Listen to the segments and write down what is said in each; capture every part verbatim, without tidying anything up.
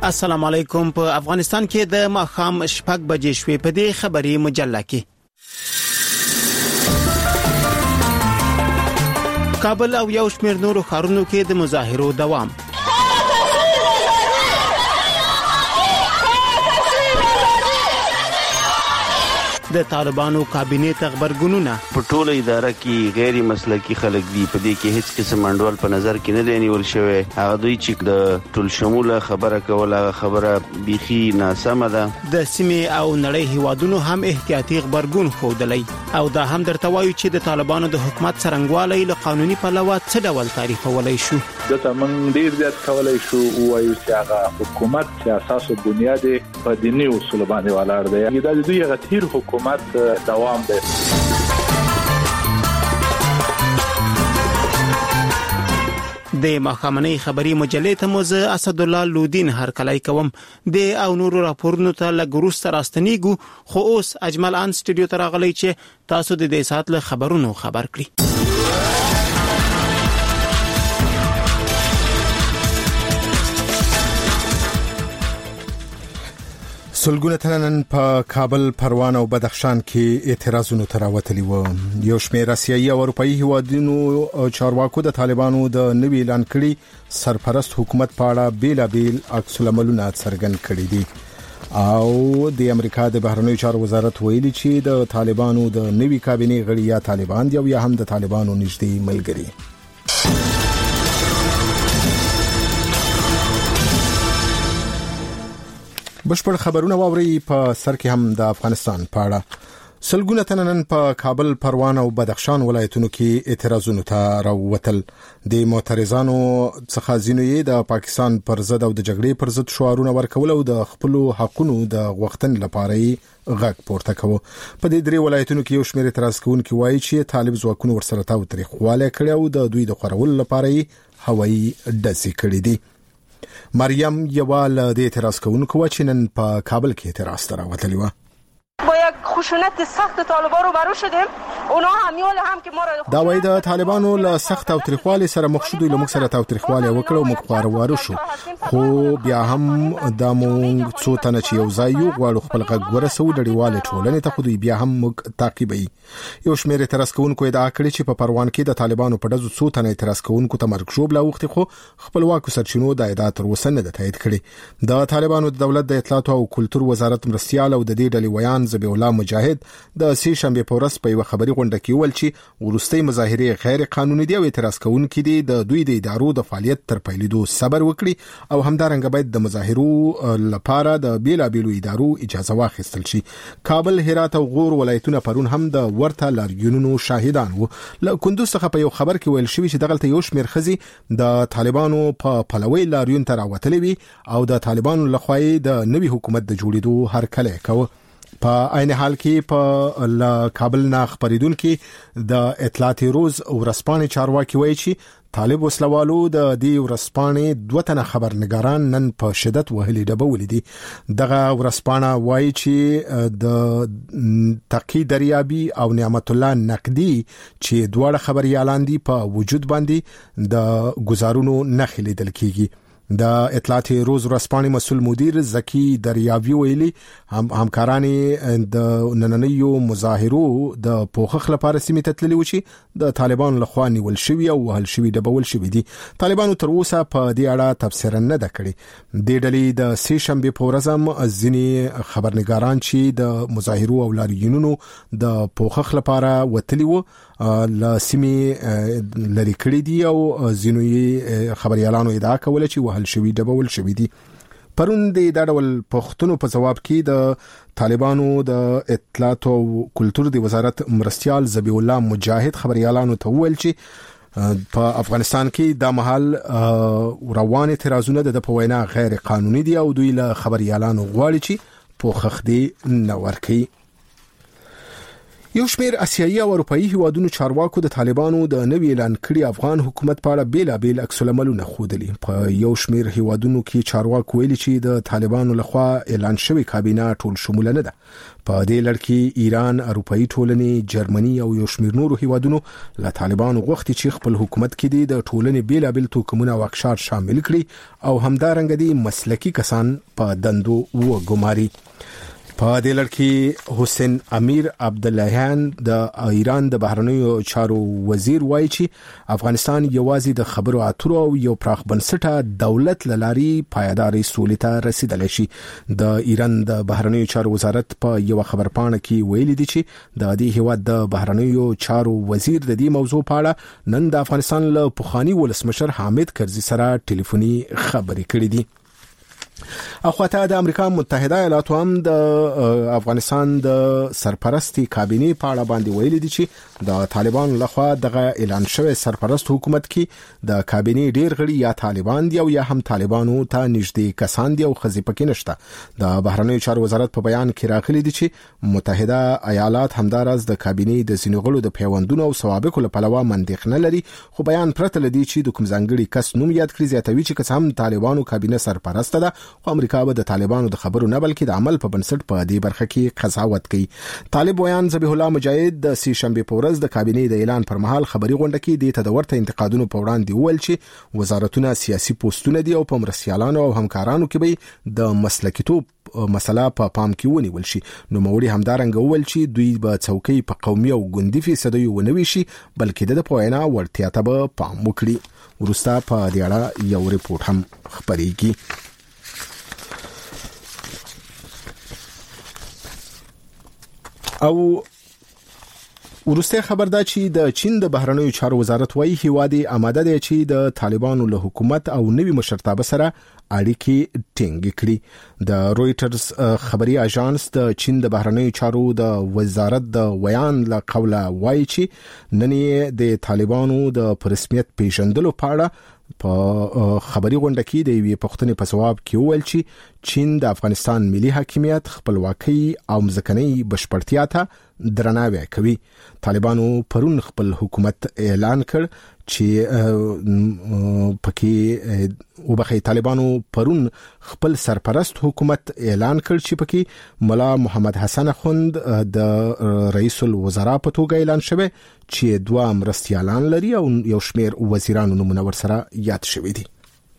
السلام علیکم. په افغانستان کې د ماښام شپږ بجې شوې. په دې خبري مجله کې کابل او یو شمېر نورو ښارونو کې د مظاهرو دوام. د طالبانو کابینه تخبرګونونه. په ټوله اداره کې غیر مسلکي خلک دي. په دې کې هیڅ قسم منډول په نظر کې نه دی نیول شوی. هغه دوی چې د ټول شموله خبره کوله خبره بيخي ناسمه ده. د سیمې او نړۍ هیوادونو هم احتیاطي خبرګون خوده او دا هم درته وایي چې د طالبانو د حکومت څرنګوالي له قانوني پلوه څه ډول تعریفولای شو. دته من ډیر زیات کولای شو وایو چې هغه حکومت چې اساس او بنیاد په دیني اصول باندې ولاړ دی. دا د دوی غتیر حکومت دوام دی. د مخامنۍ خبري مجلې ته موز اسد الله لودین هر کلای کوم د او نورو راپورونو ته لګروس تراستنیګو. خو اوس اجمل ان سټوډیو ته راغلی چې تاسو د دې سات له خبرونو خبر کړی. سلګونه تنن په کابل، پروان او بدخشان کې اعتراضونه تراوتلي و. یو شمېر آسیایي او اروپאי هیوادونو چارواکو د طالبانو د نوي اعلان کړي سرپرست حکومت په اړه بیلابیل عکس العملونه څرګند کړي دي او د امریکا د بهرنیو چارو وزارت ویلي چې د طالبانو د نوي کابینه غړي یا طالبان دي او یا هم د طالبانو نږدې ملګري. بشپړ خبرونه واوري. په سر کې هم د افغانستان په اړه سلګونه تنن په کابل، پروان او بدخشان ولایتونو کې اعتراضونه ته راووتل. د معترضانو څخه ځینې د پاکستان پر ضد او د جګړې پر ضد شعارونه ورکول او د خپل حقونو د غوښتن لپاره غږ پورته کوي. په دې درې ولایتونو کې یو شمېر اعتراض کوونکي وایي چې طالب ځواکونه ورسره تاوتریخواله کړي او د دوی د خورولو لپاره هوایي ډزې کړې دي. مریم یوال د اعتراض کوونکو چې نن په کابل کې اعتراض راوړلی و. با یک خشونت سخت طالبان رو برو شدیم. اونا همیول هم که ما را دا وای د طالبانو له سخت او تاریخوالي سره مخ شو. دوی له موږ سره تاریخوالي وکړو، موږ خوارو شو، خو بیا هم د مونږ څو تنه چې یو ځای یو غواړو خپل غږ ورسو ډړیواله ټولنې ته. خو دوی بیا هم موږ تعقیبوي. یو شمېر اعتراض کوونکو ادعا کړې چې په پروان کې د طالبانو په ډزو څو تنه اعتراض کوونکو ته مرګ شوب لا وخت، خو خپلواکو سرچینو د ادعا تر اوسه نه ده تایید کړې. د طالبانو د دولت د اطلاعات او کلتور وزارت مرستيال او د دې ډلې ویان ذبیح الله مجاهد د سې شنبه په ورځ په یو خبري غونډه کې ویل چې ورستۍ مظاهره غیر قانوني دي او اعتراض کوونکي دي د دوی د ادارو د فعالیت تر پیلېدو صبر وکړي او همدارنګه باید د مظاهرو لپاره د بیلابیلو ادارو اجازه واخیستل شي. کابل، هرات او غور ولایتونه پرون هم د ورته لاریونونو شاهدان وو. له کندوز څخه په یو خبر کې ویل شوی چې دغلته یو شمېر خزي د طالبانو په پلوي لاریون تر راوتلې وي او د طالبانو لخوا د نوي حکومت د جوړېدو هرکلی کوي. په عین حال کې په کابل نه خبرېدونکو د اطلاعات روز ورسپانې چارواکي وایي چې طالب وسلوالو د دې ورسپانې دوه تنه خبرنګاران نن په شدت وهلي ډبه ولیدي. دغه ورسپانه وایي چې د تقی دریابي او نعمت الله نقدي چې دواړه خبريالان دي په وجود باندې د گزارونو نخې لیدل کیږي. د اطلاعات روز ورسپانې مسؤل مدیر زکی دریاوی ویلي هم همکارانی د نننیو مظاهرو د پوښښ لپاره سیمه تتللی و چې د طالبانو لخوا نیول شوی او وهل شوی ډبول شوی دي. طالبانو تر اوسه په دې اړه تفسیر نه د کړی. د ډلې د سې شنبه په ورځ هم ځینې خبرنګاران چې د مظاهرو او لاریونونو د پوښښ لپاره وتلی و ل سیمه لری کړی دي او ځینې خبريالانو ادعا کوله چې وهل شوی ډبول شوی دي. پرون د داډول پښتنو په جواب کې د طالبانو د اطلاعات او کلتور د وزارت مرستيال ذبیح الله مجاهد خبريالانو ته ویل چې په افغانستان کې د محل روان اعتراضونه د پوینا غیر قانوني دي او دوی له خبريالانو غواړي چې پوښښ دي نه ورکړي. یو شمېر اسیایي او اروپאי هیوادونو چارواکو د طالبانو د نوي اعلان کړي افغان حکومت په اړه بیلابیل عکس العملونه ښودلي. په یو شمېر هیوادونو کې چارواکو ویلي چې د طالبانو لخوا اعلان شوی کابینه ټول شموله نه ده. په دې لړ کې ایران، اروپאי ټولنې، جرمني او یو شمېر نورو هیوادونو له طالبانو غوښتي چې خپل حکومت کې د ټولنې بیلابیل توکمونه او اقشار شامل کړي او همدارنګه د مسلکي کسان په دندو وګماري. په دې لړ کې حسین امیر عبداللهیان د ایران د بهرنیو چارو وزیر وایي چې افغانستان یوازې د خبرو اترو او یو پراخ بنسټه دولت لاري پایداري سولې ته رسیدلی شي. د ایران د بهرنیو چارو وزارت په یو خبرپاڼه کې ویلي دی چې د دې هیواد د بهرنیو چارو وزیر د دې موضوع په اړه نن د افغانستان له پخوانی ولسمشر حامد کرزي سره ټلیفوني خبرې کړې دي. اخواته د امریکا متحده ایالاتو هم د افغانستان د سرپرستی کابینه په اړه باندې ویلي دي چې د طالبانو لخوا دغه اعلان شوی سرپرست حکومت کې د کابینه ډیر غړي یا طالبان دي او یا هم طالبانو ته نږدې کسان دي او خزي پکې نشته. د بهرنیو چارو وزارت په بیان کې راغلي دي چې متحده ایالات همدارس د کابینه د سینغړو د پیوندونو او سوابقو لپاره مندخنه لري، خو بیان پرته لدی چې د کوم ځانګړي کس نوم یاد کړی زیاتوي چې کس هم طالبانو کابینه سرپرست ده، خو امریکا به د طالبانو د خبرو نه بلکې د عمل په بنسټ په دې برخه کې قضاوت کوي. طالب ویان ذبیح الله مجاهد د سی شنبه په ورځ د کابینه د اعلان پر مهال خبري غونډه کې د تدورته انتقادونو په وړاندې وویل چې وزارتونه سیاسي پوسټونه دي او په مرستيالانو او همکارانو کې به د مسلکیتوب مسله په پام کې ونیول شي. نو موري همدارنګ وویل چې دوی به څوکۍ په قومي او ګوندي فیصدي ونوي شي بلکې د پوینا ورتیا ته به پام وکړي. ورسته په دې اړه یو ریپورت هم خبرېږي. او ورسته خبر دا چې د چین د بهرنیو چارو وزارت وايي هیواد آماده دی چې د طالبانو له حکومت او نوي مشرتابه سره اړیکې ټینګ کړي. د رويټرز خبري اژانس د چین د بهرنیو چارو د وزارت د ویان له قوله وايي چې نن د طالبانو د رسمیت پیژندلو په اړه په خبري غونډه کې د یوې پښتنې په جواب کې وویل چې چین د افغانستان ملي حاکمیت، خپلواکي او ځمکنۍ بشپړتیا ته درناوی کوي. طالبانو پرون خپل حکومت اعلان کړ چې پکې وبخي طالبانو پرون خپل سرپرست حکومت اعلان کړ چې پکې مولا محمد حسن خوند د رئیس الوزرا په توګه اعلان شوی چې دوه مرستيالان لري او یو شمېر وزیرانو نومونه ورسره یاد شوی دي.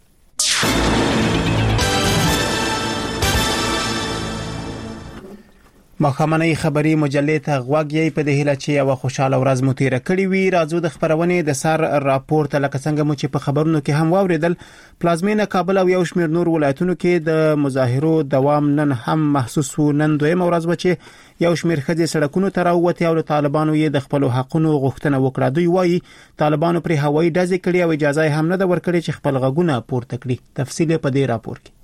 مخامنۍ خبري مجلې ته غوږی په دهله چې یو خوشاله ورځ مو تیر کړی وی. راځو د خبرونې د سر راپورټ لکه څنګه مو چې په خبرونو کې هم واوریدل، پلازمینه کابل او یو شمېر نور ولایتونو کې د مظاهرو دوام نن هم محسوس و. نن دویم ورځ و چې یو شمېر خځې سړکونو ته راووتې او له طالبانو یې د خپل حقونو غوښتنه وکړه. دوی وایي طالبانو پر هوایي ډزې کړې او اجازه هم نه ده ورکړې چې خپل غږونه پورته کړي. تفصیل په دې راپور کې.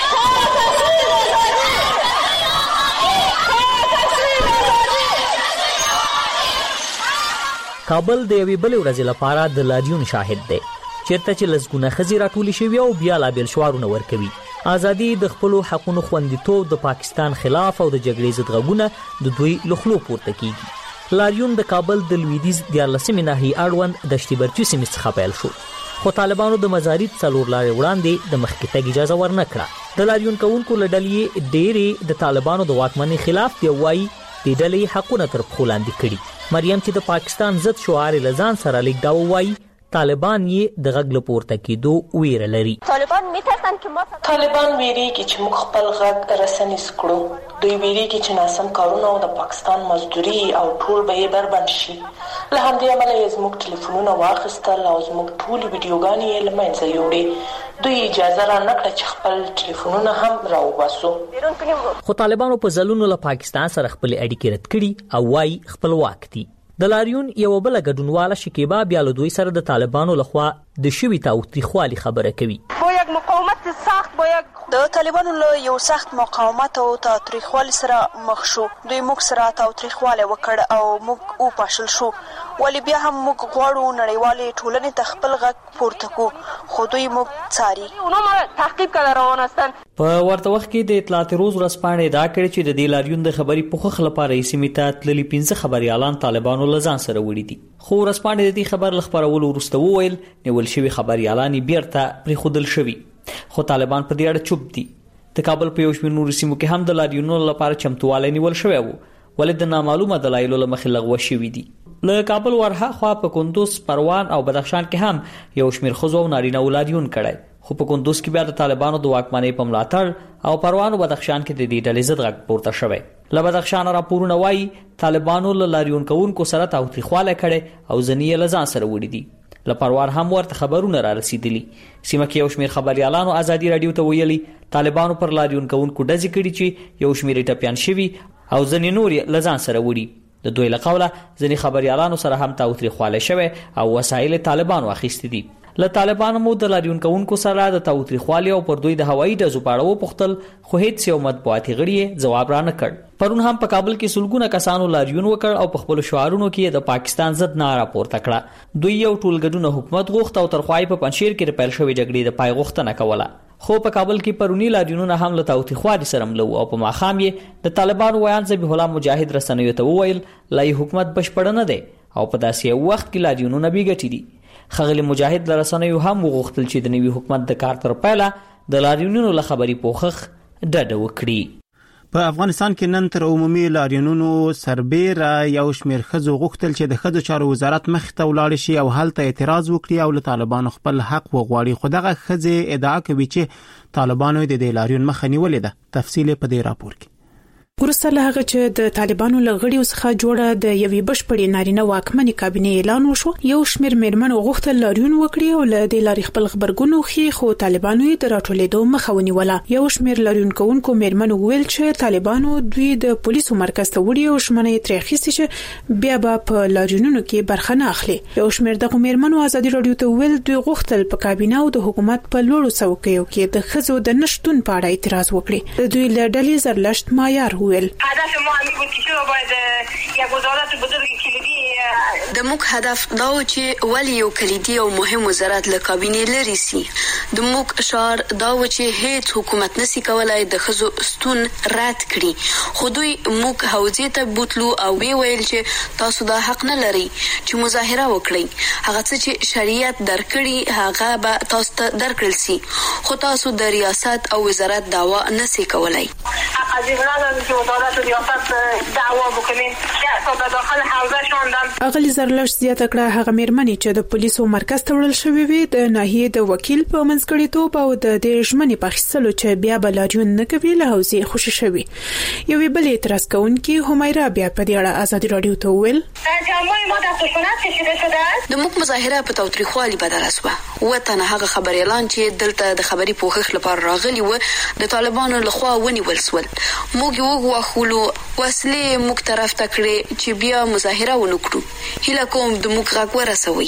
کابل د یوې بلې ورځې لپاره د لاریون شاهد دی چیرته چې لسګونه ښځې راټولې شوي او بیا لا بیل شعارونه ورکوي. ازادي د خپلو حقونو خوندیتوب د پاکستان خلاف او د جګړې ضد غږونه د دوی له خولو پورته کیږي. لاریون د کابل د لویدیځ دیارلسمې ناحیې اړوند د شتیبرچي سیمې څخه پیل شو، خو طالبانو د مزارید څلور لارې وړاندې د مخکې تګ اجازه ورنه کړه. د لاریون کوونکو له ډلې ډېرې د طالبانو د واکمنۍ خلاف دی وایي د ډلې حقونه تر پښو لاندې کړي. مریم چې د پاکستان ضد شعار لزان سره لیکداو وایي طالبان یې د غږ لپورته کېدو ویره لري. طالبان میترسن که ما طالبان ویریږي چې موږ خپل غږ رسنیز کړو. دوی ویریږي چې ناسم کارونه او د پاکستان مزدوري او ټول به یې بربند شي. له همدې امله یې زموږ ټلیفونونه واخیستل او زموږ ټولې ویډیوګانې یې له منځه یوړې. دوی اجازه را نه کړه چې خپل ټلیفونونه هم راوباسو. خو طالبانو په ځلونو له پاکستان سره خپل اړیکې رد کړي او وايي خپلواک دي. د لاریون یو بل ګډونواله شکیبا بیا له دوی سره د طالبانو لخوا د شوی تاوتریخوالي خبره کوي. با یک مقام مقاومت سخت باید د طالبانو له یو سخت مقاومت او تاریخوالي سره مخ شو. دوی موږ سره تاریخواله وکړ او موږ او پاشل شو، ولی بیا هم موږ غواړو نړیوالې ټولنې ته خپل غږ پورته کړو، خو دوی موږ څاري. اونا ما تعقیب کړه روان هستن. په ورته وخت کې د اطلاعات روز ورځپاڼې دا کړي چې د دې لاریون د خبري پوښښ لپاره یې سیمې ته تللي پنځه خبريالان طالبانو له ځان سره وړي دي، خو ورځپاڼې د دې خبر له خبرولو وروسته وویل نیول شوي خبريالان بیرته پرېښودل شوي، خو طالبان په دې اړه چوپ دي. د کابل په یو شمېر نورو سیمو کې هم د لاریونونو لپاره چمتووالی نیول شوی و، ولې د نامعلومه دلایلو له مخې لغوه شوي دي. له کابل ورها خوا په کندوز، پروان او بدخشان کې هم یو شمېر ښځو او نارینه لاریون کړی، خو په کندوز کې بیا د طالبانو د واکمنۍ په ملاتړ او پروان او بدخشان کې د دې ډلې ضد غږ پورته شوی. له بدخشان راپورونه وایي طالبانو له لاریون کوونکو سره تاوتریخواله کړي او ځینې یې له ځان سره وړي دي. له پروان هم ورته خبرونه را رسیدلي. سیمه کې یو شمېر خبريالانو ازادي رادیو ته ویلي طالبانو پر لاریون کوونکو ډزې کړي چې یو شمېر ټپیان شوي او ځینې نور یې له ځان سره وړي. د دوی له قوله ځینې خبريالانو سره هم تاوتریخواله شوی او وسایل طالبانو اخیستي دي. له طالبانو مو د لاریون کوونکو سره د تاوتریخوالي او پر دوی د هوایي ډزو په اړه وپوښتل، خو هیڅ یو مطبوعاتي غړي ځواب را نه کړ. پرون هم په کابل کې سلګونه کسانو لاریون وکړ او په خپل شعارونو کې د پاکستان ضد ناره پورته کړه. دوی یو ټولګډونه حکومت غوښت او ترخوای په پنځیر کې پیل شوې جګړې د پای غوښتنه کوله. خو په کابل کې پرونی لاریونونه هم له تاوتریخوالي سره ملو او په ماښام یې د طالبانو ویان ذبیح الله مجاهد رسنیو ته وویل لا حکومت بشپړ نه دی او په داسې وخت کې لاریونونه بې ګټې دي. خغلی مجاهد له رسنیو هم وغوښتل چې د نوي حکومت د کار تر پیله د لاریونونو له خبري پوښښ ډډه وکړي. په افغانستان کې نن تر عمومي لاریونونو سربېره یو شمېر ښځو غوښتل چې د ښځو چارو وزارت مخې ته ولاړ شي او هلته اعتراض وکړي او له طالبانو خپل حق وغواړي، خو دغه ښځې ادعا کوي چې طالبانو د دې لاریون مخه نیولې ده. تفصیل په دې راپور کې. وروسته له هغه چې د طالبانو له غړیو څخه جوړه د یوې بشپړې نارینه واکمنې کابینې اعلان وشو، یو شمېر میرمنو غوښتل لاریون وکړي او له دې لارې خپل خبرګون وښيي، خو طالبانو یې د راټولېدو مخه ونیوله. یو شمېر لاریون کوونکو میرمنو ویل چې طالبانو دوی د پولیسو مرکز ته وړي او ژمنه یې ترې اخیستې چې بیا به په لاریونونو کې برخه نه اخلي. یو شمېر دغه میرمنو ازادي رادیو ته ویل دوی غوښتل په کابینه او د حکومت په لوړو څوکیو کې د ښځو د نشټون په اړه اعتراض وکړي. دوی له ډلې زرلښت مایار ویل د موږ هدف دا و چې ولی یو کلیدي او مهم وزارت له کابینې لري سي. د موږ شعار دا و چې هیڅ حکومت نسی کولای د خزو ستون رات کړي، خو دوی موږ حوزې ته بوتلو او وی ویل چې تاسو دا حق نه لري چې مظاهره وکړئ. هغه څه چې شریعت درکړي هغه به تاسو ته درکړل سي، خو تاسو د ریاست او وزارت دعوا نسی کولای. دعوا وکړي چې په داخل حوزه شوندم. اغلی زرلښت زیاته کړه هغه میرمنې چې د پولیسو مرکز ته وړل شوې وي د ناحیې د وکیل په منځګړیتوب او د دې ژمنې په اخیستلو چې بیا به لاریون نه کوي له حوزې خوشي شوي. یوې بلې اعتراض کوونکې همیرا بیا په دې اړه ازادي رادیو ته وویل د موږ مظاهره په تاوتریخوالي بدله شوه. وطن هغه خبر اعلان چې دلته د خبري پوښښ لپاره راغلي و د طالبانو لخوا ونیول شول. موږ وغواخولو وسلې موږ طرف ته کړې چې بیا مظاهره ونکړو. هیله کوم د موږ غږ ورسوي.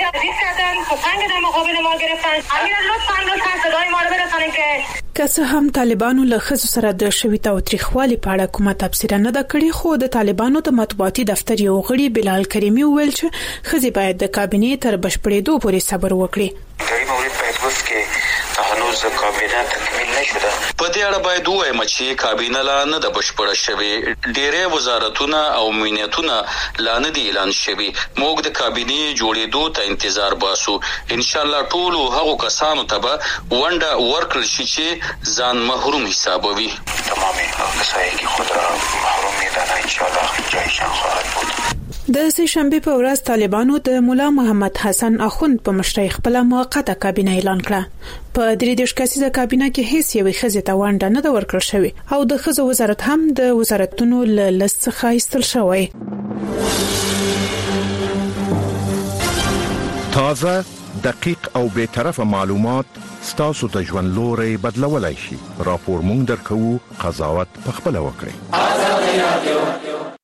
که څه هم طالبانو له ښځو سره د شوي تاوتریخوالي په اړه کومه تبصره نه ده کړې، خو د طالبانو د مطبوعاتي دفتر یو غړي بلال کریمي وویل چې ښځې باید د کابینې تر بشپړېدو پورې صبر وکړي. دغه مورد په اساس کې هنوز کابینه تکمیل نشوه. په دې اړه باید وایم چې کابینه لا نه د بشپړه شوې، ډېرې وزارتونه او امنیتونه لا نه دي اعلان شوي. موږ د کابینې جوړېدو ته انتظار باسو. ان شاء الله ټول هغه کسانو ته به ونډه ورکړل شي چې ځان محروم حسابوي. تمام کسایی که خود را محروم می‌دانند ان شاء الله جایشان خواهد بود. د سه شنبه په ورځ طالبانو د مولا محمد حسن اخوند په مشرۍ خپل موقته کابینه اعلان کړه. په درې دیرش کسیزه کابینه کې هیڅ یوې ښځې ته ونډه نه ده ورکړل شوې او د ښځو وزارت هم د وزارتونو له لست څخه ایستل شوی. تازه، دقیق او بے طرفه معلومات ستاسو ته ژوند لوري بدلولای شي. راپور مونږ درکو، قضاوت په خپل وکړئ.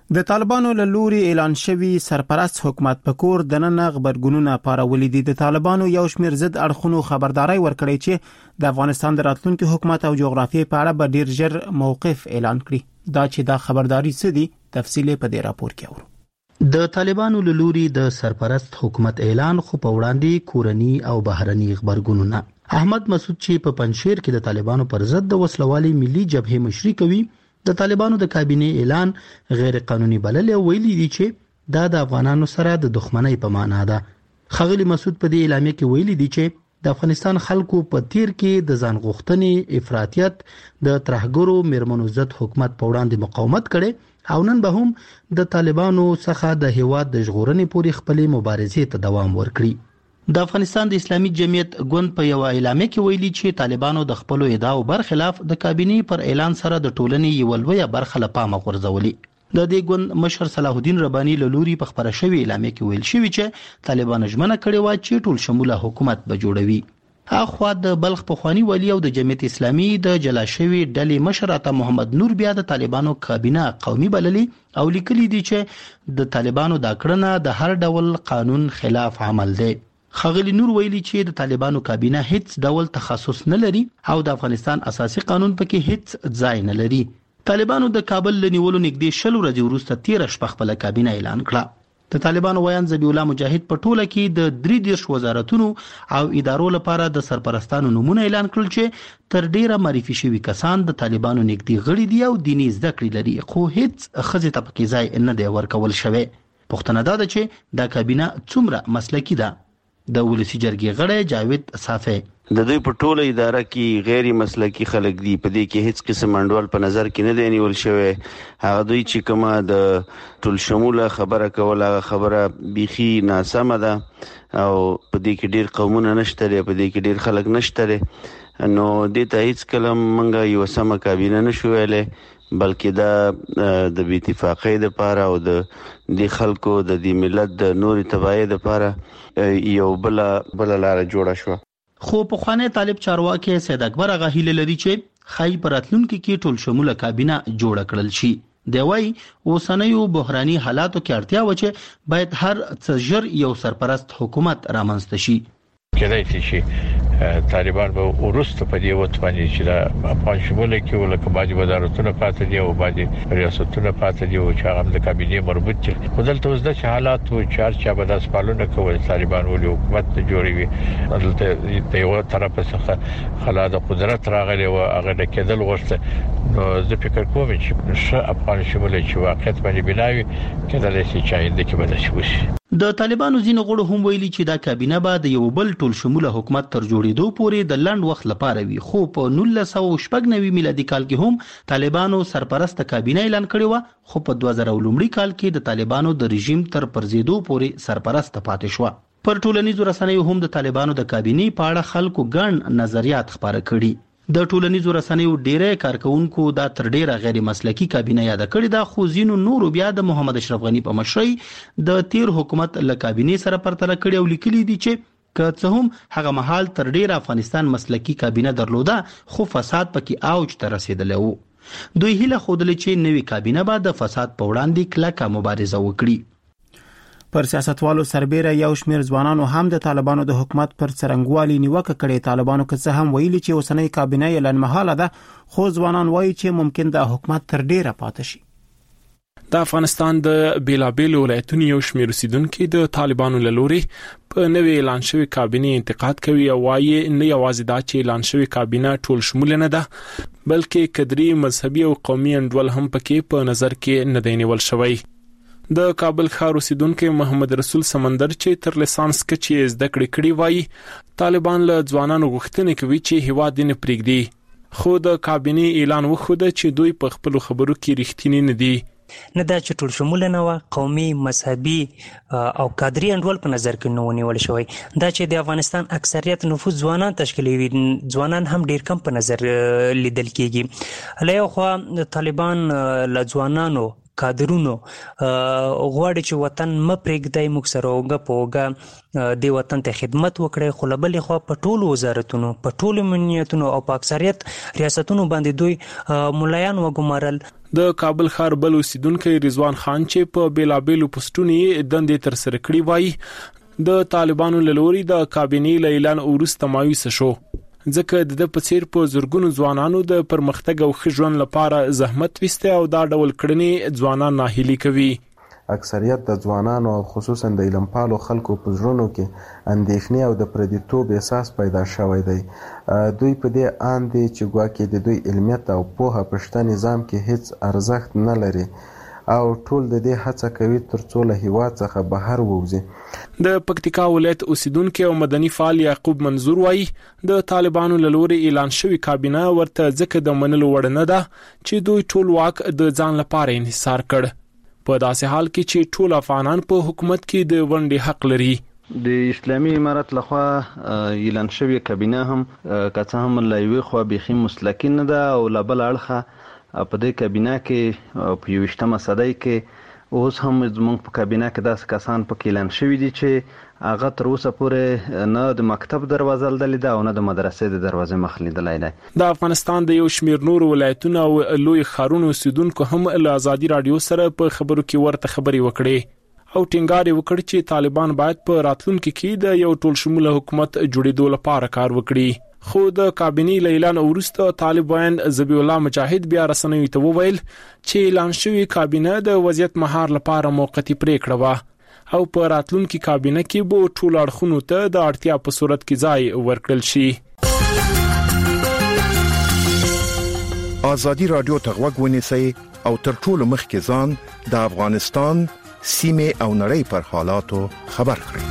د طالبانو له لوري اعلان شوی سرپرست حکومت په کور د نن خبرګونونه پارولې دي. د طالبانو یو شمېر ضد اړخونو خبرداري ورکړې چې د افغانستان د راتلونکي حکومت او جغرافیې په اړه به ډیر ژر موقف اعلان کړي. دا چې دا خبرداري څه دي تفصیل په دې راپور کې اورو. د طالبانو له لوري د سرپرست حکومت اعلان خو په وړاندې کورنی او بهرني خبرګونونه. احمد مسعود چې په پنځشیر کې د طالبانو پر ضد د وسلوالي ملي جبهه مشري کوي، د طالبانو د کابینې اعلان غیر قانوني بلل او ویلي دي چې دا د افغانانو سره د دښمنۍ په معنا ده. خغلی مسعود په دې اعلامیه کې ویلي دي چې د افغانستان خلکو په تیر کې د ځان غوښتنې افراطیت د ترهګرو میرمنو ضد حکومت په وړاندې مقاومت کړي او نن به هم د طالبانو څخه د هیواد د ژغورنې پورې خپلې مبارزې ته دوام ورکړي. د افغانستان د اسلامي جمعیت ګوند په یو اعلامیه کې ویلي چې طالبانو د خپل ادعاو برخلاف د کابینې پر اعلان سره د ټولنې یو لویه برخه له پامه غورځولي. د دې ګوند مشر صلاح الدین رباني له لوري په خبره شوی اعلامیه کې ویل شوی چې طالبان ژمنه کړې و چې ټول شموله حکومت به جوړوي. اخوا د بلخ پخوانی ولی او د جمعیت اسلامي د جلا شوی ډلې مشر عطا محمد نور بیا د طالبانو کابینه قومي بللي او لیکلي دي چې د طالبانو دا کړنه د هر ډول قانون خلاف عمل دی. خغلی نور ویلي چې د طالبانو کابینه هیڅ ډول تخصص نه لري او د افغانستان اساسي قانون پکې هیڅ ځای نه لري. طالبانو د کابل لنیولو نږدې شل ورځې وروسته تیر شپه خپل کابینه اعلان کړه. د طالبانو ویان ذبیح الله مجاهد په ټوله کې د درې دیرش وزارتونو او ادارو لپاره د سرپرستانو نمونه اعلان کړل چې تر ډیره معرفي شوي کسان د طالبانو نږدې غړي دي او دیني زده کړې لري، خو هیڅ ښځې ته پکې ځای نه دی ورکول شوی. پوښتنه دا ده چې دا کابینه څومره مسلکي ده. د ولسی جرګې غړی جاوید صافی د دوی په ټوله اداره کې غیر مسلکي خلک دي. په دې کې هیڅ قسم انډول په نظر کې نه دی نیول شوی. هغه دوی چې کومه د ټول شموله خبره کول هغه خبره بیخي ناسمه ده او په دې کې ډیر قومونه نشته لري، په دې کې ډیر خلک نشته لري. نو دې ته هیڅ کلم منګه یو سم کابینه نشو ویلې، بلکې دا د بی اتفاقۍ د پاره او د د خلکو د دې ملت د نوري تبعی د پاره یو بل بل لار جوړه شو. خو په خوانه طالب چارواکي سید اکبر غاهیل لري چې خای پراتلونکو کې ټول شموله کابینه جوړه کړل شي. دی وای اوسنیو بحراني حالاتو کې اړتیا و چې باید هر څه ژر یو سرپرست حکومت رامنځته شي. کېدای شي طالبان به ورسته په دې وخت باندې چې د افغان شموله کې ولکه باندې وزارتونه پاتې دي او باندې ریاستونه پاتې دي او چې هغه د کابینې مربوط دي. خدلته اوس د حالات او چار چا به د سپالونه کوي طالبان ولې حکومت جوړوي. دلته د یو طرف څخه خلا د قدرت راغلي او هغه د کېدل غوښته. نو زه فکر کوم چې افغان شموله چې واقعیت باندې بناوي کېدل شي چې آینده کې بدل شي. د طالبانو ځینو غړو هم ویلي چې دا کابینه به د یو بل ټول شموله حکومت تر جوړېدو پورې د لنډ وخت لپاره وي. خو په نولس سوه شپږ نوي میلادي کال کې هم طالبانو سرپرست کابینه اعلان کړې و، خو په دوه زره لومړي کال کې د طالبانو د رژیم تر پرځېدو پورې سرپرست پاتې شو. پر ټولنیزو رسنیو هم د طالبانو د کابینې په اړه خلکو ګڼ نظریات خپاره کړي. د ټولنیزو رسنیو ډیره کارکونکو دا تر ډیره غیر مسلکی کابینه یاد کړی دا، خو ځینو نورو بیا د محمد اشرف غنی په مشرۍ د تیر حکومت له کابینې سره پرتله کړی او لیکلي دي چې که څه هم هغه مهال تر ډیره افغانستان مسلکی کابینه درلوده خو فساد پکې اوج ته رسیدلی و. دوی هیله خوده چې نوې کابینه به د فساد په وړاندې کلکه مبارزه وکړي. پر سیاستوالو سربېره یو شمېر ځوانانو هم د طالبانو د حکومت پر څرنګوالي نیوکه کړې. طالبانو که څه هم ویلي چې اوسنۍ کابینه یې لنډمهاله ده، خو ځوانان وایي چې ممکن د حکومت تر ډیره پاتې شي. د افغانستان د بیلابیلو ولایتونو یو شمېر اوسیدونکي د طالبانو له لوري په نوې اعلان شوې کابینې انتقاد کوي او وایي نه یوازې دا چې اعلان شوې کابینه ټول شموله نه ده، بلکې کدري مذهبي او قومي انډول هم پکې په نظر کې نه دی نیول شوی. د کابل ښار اوسیدونکو محمد رسول سمندر چې تر لیسانس کچې زده کړې کړې وایي طالبان له ځوانانو غوښتنې کوي چې هیواد نه پرېږدي، خو د کابینې اعلان وښوده چې دوی په خپل خبرو کې رښتینی نه دي. نه دا چې ټول شموله نه و، قومي مذهبي او کادري انډول په نظر کې نه ونیول شوی. دا چې د افغانستان اکثریت نفوس ځوانان تشکیلوي، ځوانان هم ډیر کم په نظر لیدل کېږي. له یو خوا طالبان له ځوانانو کادرونو غواړي چې وطن م پرېږدي، موږ سره اوږه په اوږه د وطن ته خدمت وکړي. خو له بلې خوا په ټولو وزارتونو، په ټولو امنیتونو او په اکثریت ریاستونو باندې دوی ملایان وګمارل. د کابل ښار بل اوسیدونکو رضوان خان چې په بیلابېلو پوسټونو یې دندې تر سره کړې وایي د طالبانو له لوري د کابینې له اعلان وروسته مایوس شو، ځکه د په څیر په زورګونو ځوانانو د پرمختګ او ښه ژوند لپاره زحمت وسته او دا ډول کړنې ځوانان ناهیلي کوي. اکثریت د ځوانانو او خصوصا د علمپالو خلکو په زړونو کې اندېښنې او د پردیتوب احساس پیدا شوی دی. دوی په دې آند دي چې ګواکې د دوی علمیت او پوهه په شته نظام کې هیڅ ارزښت نه لري او ټول د دې هڅه کوي ترڅو له هیواد څخه بهر ووځي. د پکتیکا ولایت اوسیدونکو او مدني فعال یعقوب منظور وایي د طالبانو له لوري اعلان شوی کابینه ورته ځکه د منلو وړ نه ده چې دوی ټول واک د ځان لپاره انحصار کړ، په داسې حال کې چې ټول افغانان په حکومت کې د ونډې حق لري. د اسلامي امارت لخوا اعلان شوی کابینه هم که څه هم له یوې خوا بیخي مسلکي نه ده او له بل اړخه په دې کابینه کې په یویشتمه صدۍ کې اوس هم زموږ په کابینه کې داسې کسان پکې اعلان شوي دي چې هغه تر اوسه پورې نه د مکتب دروازه لیدلې ده او نه د مدرسې د دروازې مخ لیدلی دی. د افغانستان د یو شمېر نورو ولایتونو او لوی ښارونو اوسیدونکو هم له ازادي راډیو سره په خبرو کې ورته خبرې وکړې او ټینګار یې وکړ چې طالبان باید په راتلونکي کې د یو ټول شموله حکومت جوړېدو لپاره کار وکړي. خو د کابینې له اعلان وروسته طالب وین ذبیح الله مجاهد بیا رسنیو ته وویل چې اعلان شوی کابینه د وضعیت مهار لپاره موقتی پریکړه وه او په راتلونکي کابینه کې به ټول اړخونو ته د اړتیا په صورت کې ځای ورکړل شي. ازادي راډیو ته غوږ ونیسئ او تر ټولو مخکې ځان د افغانستان سیمه او نړۍ پر حالاتو خبر کړئ.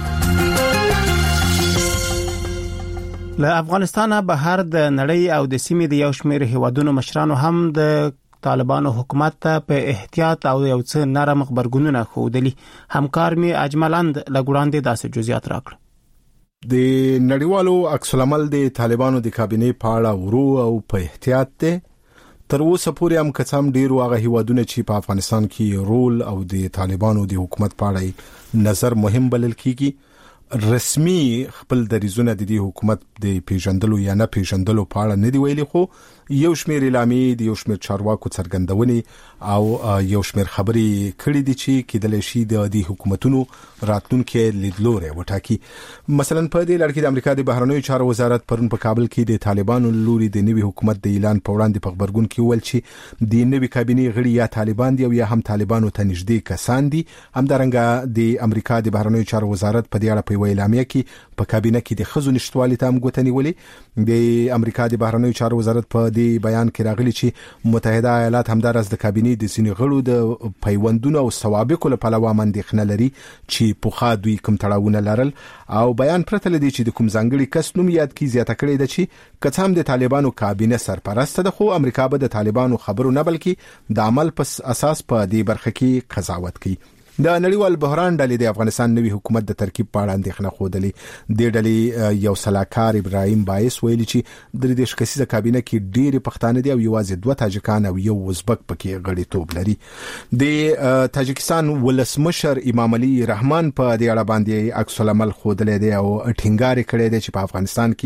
له افغانستانه بهر د نړۍ او د سیمې د یو شمېر هیوادونو مشرانو هم د طالبانو حکومت ته په احتیاط او یو څه نرم خبرګونونه ښودلي. همکار می اجملند لګوړاندې داسې جزئیات راکړ. د نړیوالو عکس العمل د طالبانو د کابینې په اړه ورو او په احتیاط ته تر اوسه پورې هم کڅام ډیر واغه هیوادونه چې په افغانستان کې رول او د طالبانو د حکومت په اړه نظر مهم بلل کیږي. رسمي خپل دریزونه د دې حکومت د پیژندلو یا نه پیژندلو په اړه نه دی ویلي، خو یو شمېر اعلامیې د یو شمېر چارواکو څرګندونې او یو شمېر خبرې کړې دي چې کېدلی شي د دې حکومتونو راتلونکي لیدلوري وټاکي. مثلا په دې لړ کې د امریکا د بهرنیو چارو وزارت پرون په کابل کې د طالبانو لوري د نوي حکومت د اعلان په وړاندې په خبرګون کې ویل چې د نوي کابینې غړي یا طالبان دي او یا هم طالبانو ته نږدې کسان دي. همدارنګه د امریکا د بهرنیو چارو وزارت په دې اړه په اعلامیه کې په کابینه کې د خزو نشټوالي ته هم ګوتنی ولې. د امریکا د بهرنیو چارو وزارت په دې بیان کې راغلي چې متحده ایالات همدارس د کابینې د سینې غړو د پیوندونو او سوابقو له پلوه اندېښنه لري چې پوخا دوی کوم تړاوونه لرل او بیان پرته لدی چې د کوم ځانګړي کس نوم یاد کی زیاته کړی دی چې کڅام د طالبانو کابینه سرپرست ده، خو امریکا به د طالبانو خبرو نه بلکې د عمل په اساس په دې برخه کې قضاوت کوي. د نړیوال بحران ډلې د افغانستان نوي حکومت د ترکیب په اړه اندېښنه خوده. د ډلې یو سلاکار ابراهیم بایس ویلي چې د دې شکسیزه کابینه کې ډېری پښتانه دي او یوازې دوه تاجکان او یو ازبک پکې غړیتوب لري. د تاجکستان ولسمشر امام علي رحمان په دې اړه باندې عکس العمل خوده دی او ټینګار کړی دی چې په افغانستان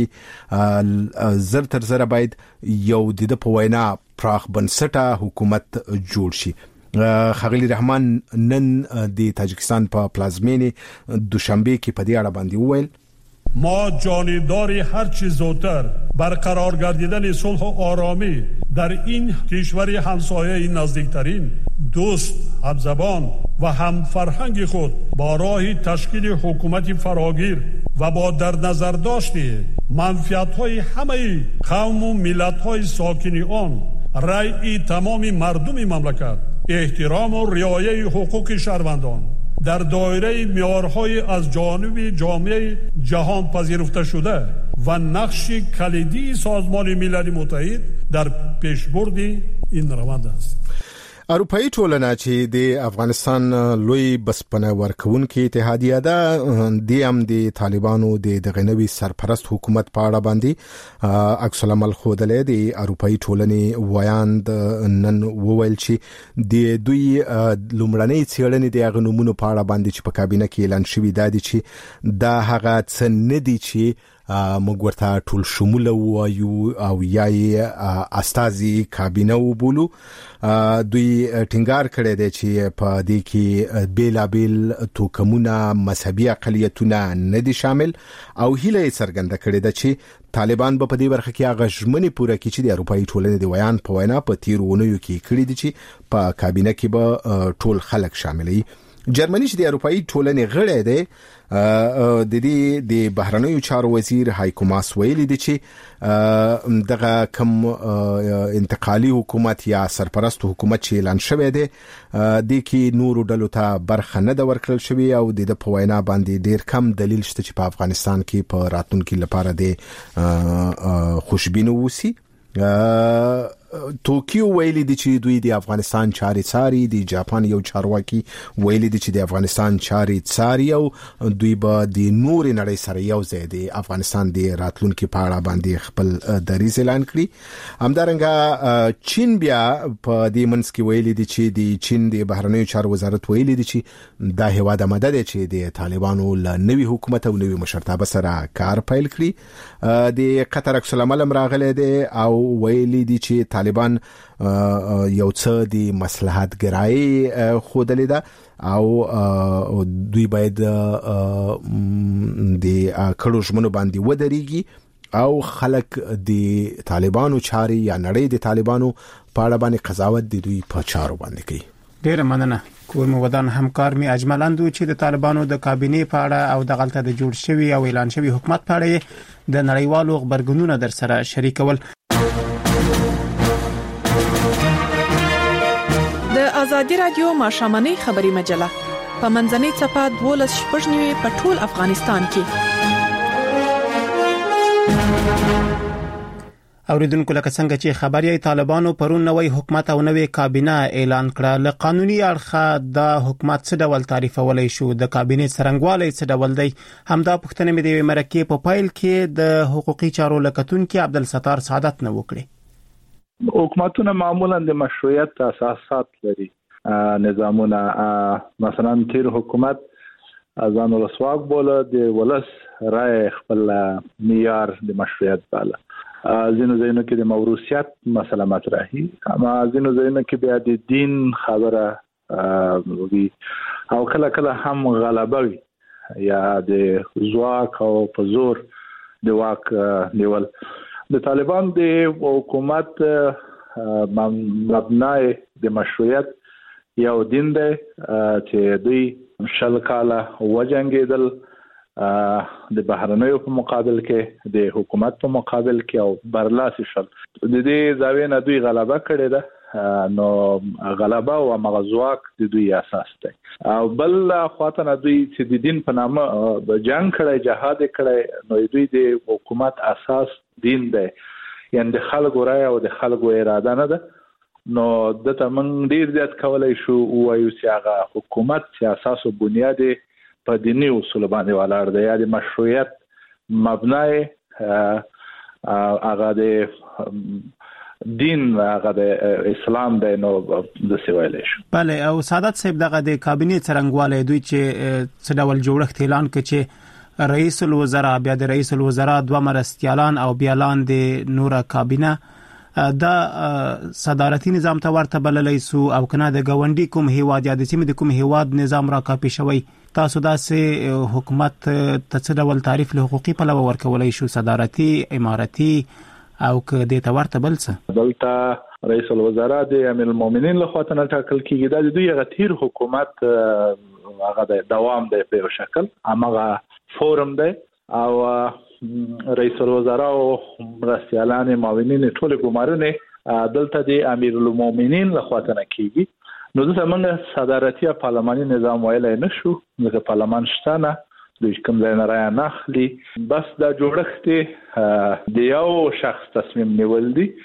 کې زر تر زر باید یو د په وینا پراخ بنسټه حکومت جوړ شي. خغلی رحمان نن د تاجکستان په پلازمینه دوشنبه کې په دې اړه باندې وویل ما جانبدار هر چه زودتر برقرار گردیدن صلح و آرامی در این کشور همسایه نزدیکترین دوست همزبان و هم فرهنگ خود با راه تشکیل حکومت فراگیر و با در نظر داشته منفعت‌های همه قوم و ملت‌های ساکن آن رأی تمام مردم مملکت احترام و رعایت حقوق شهروندان در دایره معیارهای از جانب جامعه جهان پذیرفته شده و نقش کلیدی سازمان ملل متحد در پیشبرد این روند است. اروپאי ټولنه چې د افغانستان لوی بسپنه ورکوونکې اتحادیه ده د ام د طالبانو د دغنوي سرپرست حکومت په اړه باندې عکس العمل خوده د اروپאי ټولنې ویاند نن وویل چې د دوی لومړنۍ څېړنې د غنومونو په اړه باندې چې په کابینه کې اعلان شوی دی چې دا هغه څه نه دي چې موږ ورته ټول شموله وایو او یای استازي کابینه وبولو. دوی ټینګار کړی دی چې په دې کې بیلابیل توکمونه مذهبي اقلیتونه نه دي شامل او هیله یې څرګنده کړې ده چې طالبان به په دې برخه کې هغه ژمنې پوره کړي چې د اروپאי ټولنې د ویان په وینا په تیر ونیو کې کړی دي چې په کابینه کې به ټول خلک شاملي. جرمني چې د اروپאי ټولنې غړی دی د دې د بهرنیو چارو وزیر هایکو ماس ویلي دی چې دغه کم انتقالي حکومت یا سرپرست حکومت چې اعلان شوی دی د کې نورو ډلو ته برخه نه د ورکړل شوی او د په وینا باندې ډیر کم دلیل شته چې په افغانستان کې په راتلونکي لپاره د خوشبینو وسی. توکیو ویلي دي چې دوی د افغانستان چاري څاري، د جاپان یو چارواکي ویلي دي چې د افغانستان چاري څاري او دوی به د نور نړۍ سره یو ځای د افغانستان د راتلونکي په اړه باندې خپل دریځ اعلان کړي. همدارنګه چین بیا په دې منځ کې ویلي دي چې د چین د بهرنیو چارو وزارت ویلي دي چې دا هیواد آماده دی چې د طالبانو له نوي حکومت او نوي مشرتابه سره کار پیل کړي. د قطر عکس العمل راغلی دی او ویلي دي چې طالبان یو څه د مصلحت ګرایي خودلې ده او دوی باید د کړو ژمنو باندې ودرېږي او خلک د طالبانو چاري یا نړۍ د طالبانو په اړه باندې قضاوت د دوی په چارو باندې کوي. ډیره مننه. کور مو ودان همکار می اجملاندو چې د طالبانو د کابینې په اړه او د غلطه د جوړ شوی او اعلان شوی حکومت په اړه د نړیوالو خبرګونونو در سره شریکول. د ازادي رادیو ماشامنۍ خبري مجله په منځنۍ صفه دولس شپږ په ټول افغانستان کې. اوریدونکو لکه څنګه چې خبري طالبانو پرون نوې حکومت او نوې کابینه اعلان کړه، له قانوني اړخه د حکومت څه ډول تعریفولای شو، د کابینې څرنګوالی څه ډول دی، همدا پوښتنه مې د مرکې په پایل کې د حقوقي چارو لکتونکو عبدالستار سعادت نه وکړي. حکومتونه معمولا د مشروعیت اساسات لري. نظامونه مثلا تیر حکومت ځان ولسواک بوله، د ولس رائے خپل معیار د مشروعیت بالا. ځینو ځینو کې د موروثیت مسله مطرحي، اما ځینو ځینو کې بیا د دین خبره وي او کله کله هم غلبه وي یا د ځواک او په زور د واک نیول. د طالبان د حکومت مبنای د مشروعیت یو دین دی چې دوی شل کاله وجنګیدل د بهرنیو په مقابل کې، د حکومت په مقابل کې او برلاسي شل. د دې زاویه نه دوی غلبه کړې ده، نو غلبه او مغزواک د دوی اساس دی. او بل خواته نه دوی چې د دین په نامه جنگ کړی، جهاد کړی، نو دوی د حکومت اساس دین دی، یعنی د خلکو رائے او د خلکو اراده نه ده. نو د تمن ډیر زیات کولای شو وایو چې هغه حکومت چې اساس او بنیاد په دیني اصول باندې ولاړ دی، یا د مشروعیت مبنای هغه د دین هغه د اسلام دی، نو د سویل شو. بله. او سعادت صاحب دغه د کابینې څرنګوالی دوی چې څه ډول جوړښت اعلان کړ چې رئیس الوزرا، بیا د رئیس الوزرا دوه مرستیالان او بیا لاندې نوره کابینه، دا صدارتي نظام ته ورته بللی سو او کنه د ګاونډي کوم هیواد یا د سیمې د کوم هیواد نظام را کاپی شوی. تاسو داسې حکومت ته څه ډول تعریف له حقوقي پلوه ورکولای شو، صدارتي، امارتي او که د ته ورته بل څه؟ دلته رئیس الوزرا د امیر المؤمنین له خوا ته ټاکل کیږي. دا د دوی غتیر حکومت هغه د دوام دی په شکل، هغه فورم دی او رئیس الوزرا او مرستیالان معاونین ټول ګمارنه دلته د امیر المؤمنین له خوا ته نه کیږي. نو د څنګه صدارتي پارلماني نظام ویلای نشو، د پارلمان شته نه، د کوم ځای نه رایه نه اخلي، بس دا جوړښت د یو شخص تصمیم نیول دي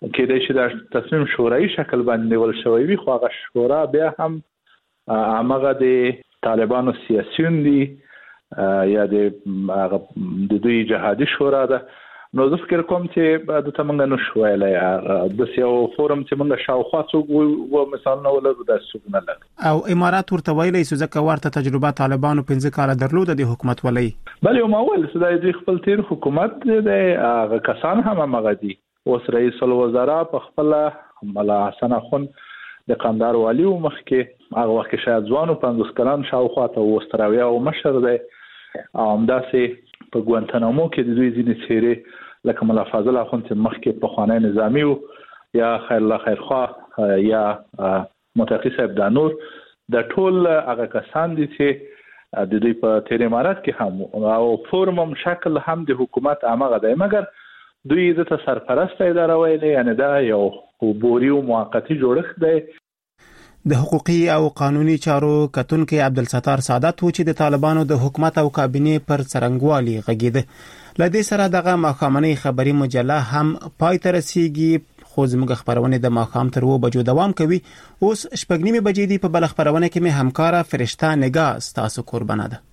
کې د شي د تصمیم شورای شکل باندې ول شوی وي خو هغه شورا بیا هم هغه د طالبانو سیاسيون دي یا د د دوی جهادي شورا ده نو زه فکر کوم چې د تمنګ نو شویلې د سیو فورم چې موږ شاوخوا څو و مثلا ولر د سګنه لګ او امارات ورته ویلې چې ځکه ورته تجربه طالبانو پنځه کال درلوده د حکومت ولې بل یو مول سده د خپل تیر حکومت د هغه کسان هم هغه دي اوس رئیس الوزرا په خپل ملا حسن اخون د قندهار والی مخ کې هغه وخت شاید ځوانو پنځوس کلن شاوخوا ته وستراوی او مشر دی همداسې په ګوانتانامو کې د دوی ځینې څیرې لکه ملا فاضل اخوند چې مخکې په خوانی نظامی یا خیر الله خیرخوا یا متقی صاحب دانور د ټول هغه کسان دي چې د دوی په تیر امارات کې هم او فورمم شکل هم د حکومت امغه دی مګر دوی د سرپرست اداره ویلې یعنی دا یو بوري او موقتی جوړښت دی د حقوقي او قانوني چارو کتونکو عبدالستار سعادت و چې د طالبانو د حکومت او کابینې پر څرنګوالي غږیده لدې سره دغه ماخامنۍ خبري مجله هم پای ته رسیږي خو زموږ خبرونه د ماخام تر و بجو دوام کوي اوس شپږ نیمه بجې دی په بل خبرونه کې مې همکارا فرشته نگاه تاسو قربانه ده